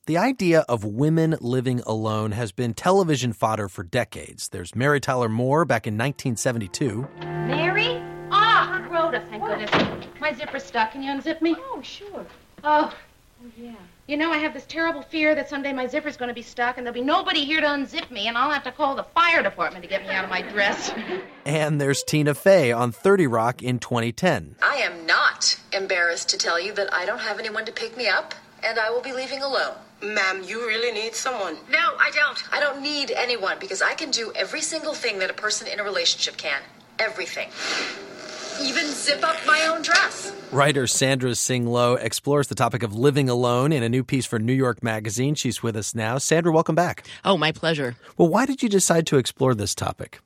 The idea of women living alone has been television fodder for decades. There's Mary Tyler Moore back in 1972. Mary? Ah, Rhoda, thank goodness. My zipper's stuck. Can you unzip me? Oh, sure. Oh, Yeah. you know, I have this terrible fear that someday my zipper's going to be stuck and there'll be nobody here to unzip me and I'll have to call the fire department to get me out of my dress. And there's Tina Fey on 30 Rock in 2010. I am not embarrassed to tell you that I don't have anyone to pick me up, and I will be leaving alone. Ma'am, you really need someone. No, I don't. I don't need anyone because I can do every single thing that a person in a relationship can. Everything. Even zip up my own dress. Writer Sandra Singh Low explores the topic of living alone in a new piece for New York Magazine. She's with us now. Sandra, welcome back. Oh, my pleasure. Well, why did you decide to explore this topic?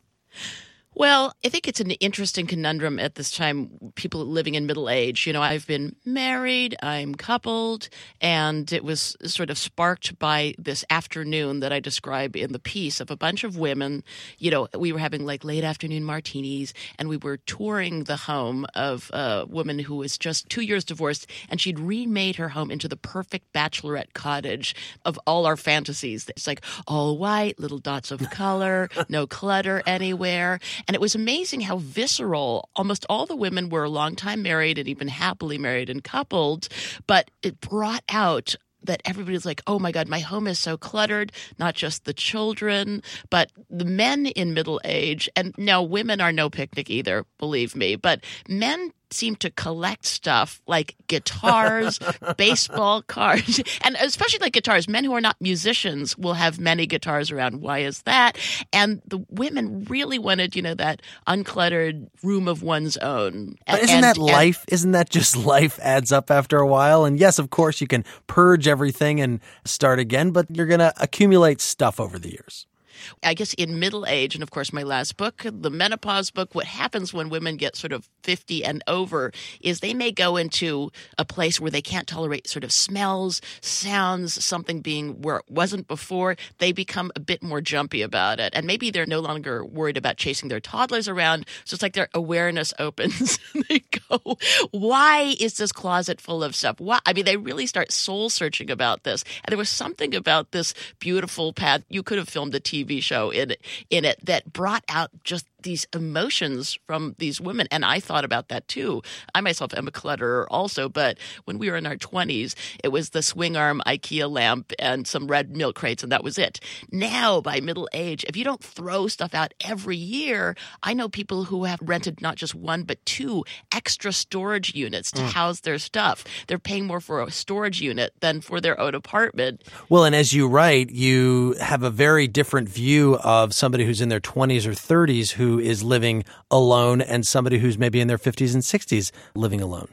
Well, I think it's an interesting conundrum at this time, people living in middle age. You know, I've been married, I'm coupled, and it was sort of sparked by this afternoon that I describe in the piece of a bunch of women. You know, we were having like late afternoon martinis, and we were touring the home of a woman who was just 2 years divorced, and she'd remade her home into the perfect bachelorette cottage of all our fantasies. It's like all white, little dots of color, no clutter anywhere. And it was amazing how visceral almost all the women were long time married and even happily married and coupled, but it brought out that everybody was like, oh my God, my home is so cluttered, not just the children, but the men in middle age. And now women are no picnic either, believe me, but men seem to collect stuff like guitars, baseball cards, and especially like guitars. Men who are not musicians will have many guitars around. Why is that? And the women really wanted, you know, that uncluttered room of one's own. But isn't that life? Isn't that just life adds up after a while? And yes, of course, you can purge everything and start again, but you're going to accumulate stuff over the years. I guess in middle age, and of course my last book, the menopause book, what happens when women get sort of 50 and over is they may go into a place where they can't tolerate sort of smells, sounds, something being where it wasn't before. They become a bit more jumpy about it. And maybe they're no longer worried about chasing their toddlers around. So it's like their awareness opens. They go, why is this closet full of stuff? Why? I mean, they really start soul searching about this. And there was something about this beautiful path. You could have filmed a TV show in it that brought out just these emotions from these women. And I thought about that too. I myself am a clutterer also, but when we were in our 20s, it was the swing arm IKEA lamp and some red milk crates, and that was it. Now, by middle age, if you don't throw stuff out every year, I know people who have rented not just one, but two extra storage units to house their stuff. They're paying more for a storage unit than for their own apartment. Well, and as you write, you have a very different view of somebody who's in their 20s or 30s who is living alone and somebody who's maybe in their 50s and 60s living alone.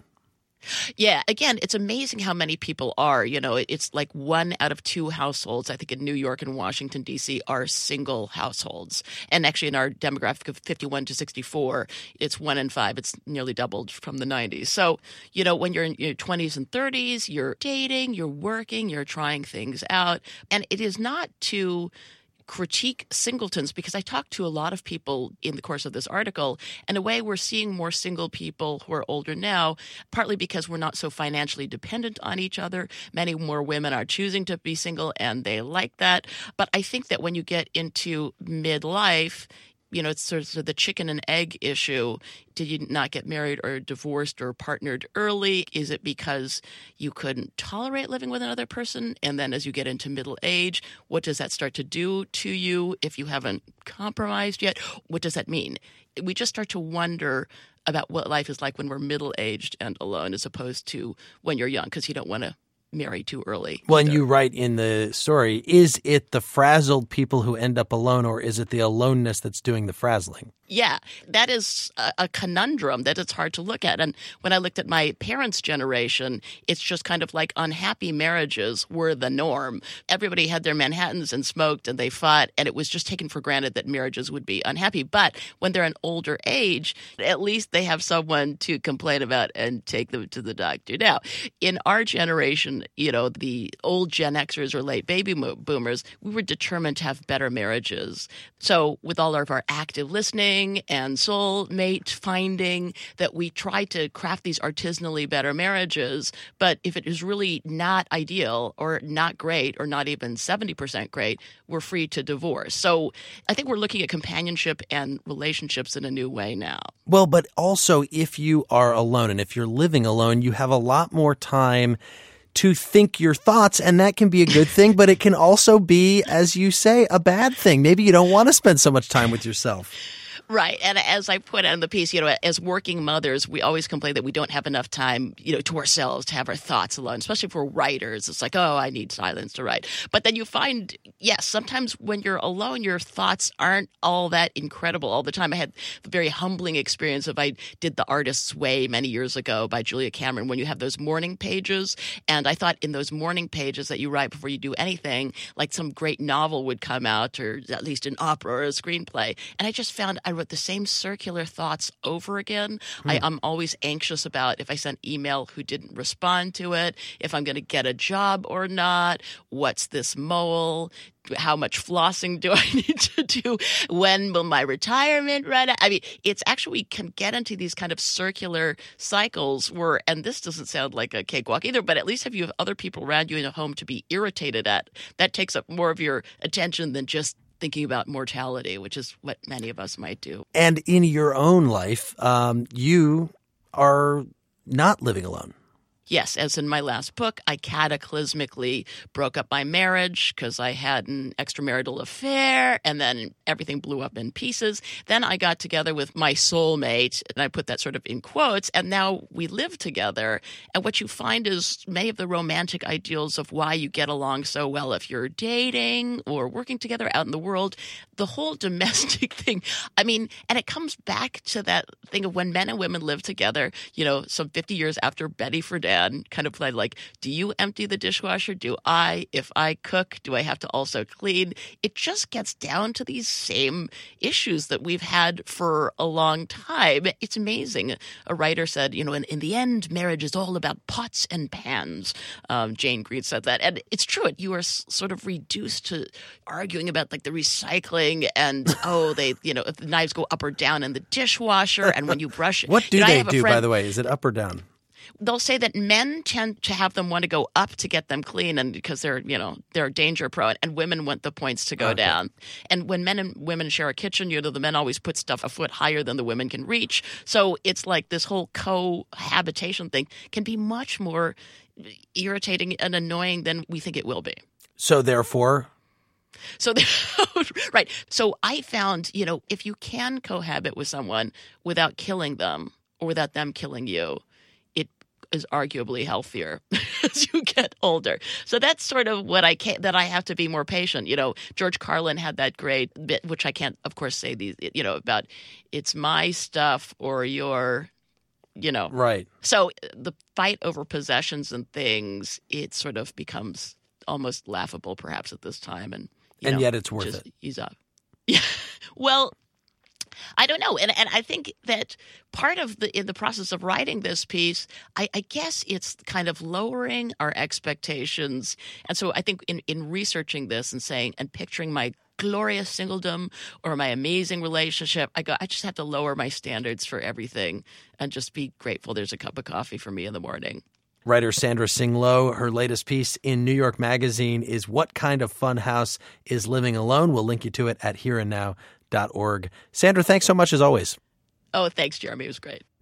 Yeah, again, it's amazing how many people are. You know, it's like 1 out of 2 households, I think in New York and Washington, D.C., are single households. And actually in our demographic of 51 to 64, it's 1 in 5. It's nearly doubled from the 90s. So, you know, when you're in your 20s and 30s, you're dating, you're working, you're trying things out. And it is not to critique singletons, because I talked to a lot of people in the course of this article. In a way, we're seeing more single people who are older now, partly because we're not so financially dependent on each other. Many more women are choosing to be single, and they like that. But I think that when you get into midlife, you know, it's sort of the chicken and egg issue. Did you not get married or divorced or partnered early? Is it because you couldn't tolerate living with another person? And then as you get into middle age, what does that start to do to you if you haven't compromised yet? What does that mean? We just start to wonder about what life is like when we're middle-aged and alone as opposed to when you're young, because you don't want to marry too early. Well, and you write in the story, is it the frazzled people who end up alone, or is it the aloneness that's doing the frazzling? Yeah, that is a conundrum that it's hard to look at. And when I looked at my parents' generation, it's just kind of like unhappy marriages were the norm. Everybody had their Manhattans and smoked and they fought, and it was just taken for granted that marriages would be unhappy. But when they're an older age, at least they have someone to complain about and take them to the doctor. Now, in our generation, generation, the old Gen Xers or late baby boomers, we were determined to have better marriages. So with all of our active listening and soulmate finding, that we try to craft these artisanally better marriages. But if it is really not ideal or not great or not even 70% great, we're free to divorce. So I think we're looking at companionship and relationships in a new way now. Well, but also if you are alone and if you're living alone, you have a lot more time to think your thoughts, and that can be a good thing, but it can also be, as you say, a bad thing. Maybe you don't want to spend so much time with yourself. Right. And as I put out in the piece, as working mothers, we always complain that we don't have enough time, to ourselves to have our thoughts alone, especially for writers. It's like, oh, I need silence to write. But then you find, yes, sometimes when you're alone, your thoughts aren't all that incredible all the time. I had the very humbling experience I did The Artist's Way many years ago by Julia Cameron, when you have those morning pages. And I thought in those morning pages that you write before you do anything, like some great novel would come out, or at least an opera or a screenplay. And I just found I wrote the same circular thoughts over again. I'm always anxious about if I sent email, who didn't respond to it, if I'm going to get a job or not, what's this mole, how much flossing do I need to do, when will my retirement run out? I mean, it's actually, we can get into these kind of circular cycles where, and this doesn't sound like a cakewalk either, but at least if you have other people around you in a home to be irritated at, that takes up more of your attention than just thinking about mortality, which is what many of us might do. And in your own life, you are not living alone. Yes, as in my last book, I cataclysmically broke up my marriage because I had an extramarital affair, and then everything blew up in pieces. Then I got together with my soulmate, and I put that sort of in quotes, and now we live together. And what you find is many of the romantic ideals of why you get along so well if you're dating or working together out in the world, the whole domestic thing. I mean, and it comes back to that thing of when men and women live together, some 50 years after Betty Friedan kind of played like, do you empty the dishwasher? Do I? If I cook, do I have to also clean? It just gets down to these same issues that we've had for a long time. It's amazing. A writer said, in the end, marriage is all about pots and pans. Jane Green said that. And it's true. You are sort of reduced to arguing about like the recycling and, if the knives go up or down in the dishwasher, and when you brush it. What do they do, by the way? Is it up or down? They'll say that men tend to have them want to go up to get them clean, and because they're danger prone, and women want the points to go down. And when men and women share a kitchen, the men always put stuff a foot higher than the women can reach. So it's like this whole cohabitation thing can be much more irritating and annoying than we think it will be. So therefore? Right. So I found, if you can cohabit with someone without killing them or without them killing you, is arguably healthier as you get older. So that's sort of what that I have to be more patient. George Carlin had that great bit, which I can't, of course, say these, about it's my stuff or your, Right. So the fight over possessions and things, it sort of becomes almost laughable perhaps at this time. And yet it's worth it. Ease up. Yeah. Well, I don't know. And I think that part of in the process of writing this piece, I guess it's kind of lowering our expectations. And so I think in researching this and picturing my glorious singledom or my amazing relationship, I just have to lower my standards for everything and just be grateful there's a cup of coffee for me in the morning. Writer Sandra Singh-Low, her latest piece in New York Magazine is What Kind of Fun House is Living Alone? We'll link you to it at hereandnow.org. Sandra, thanks so much as always. Oh, thanks, Jeremy. It was great.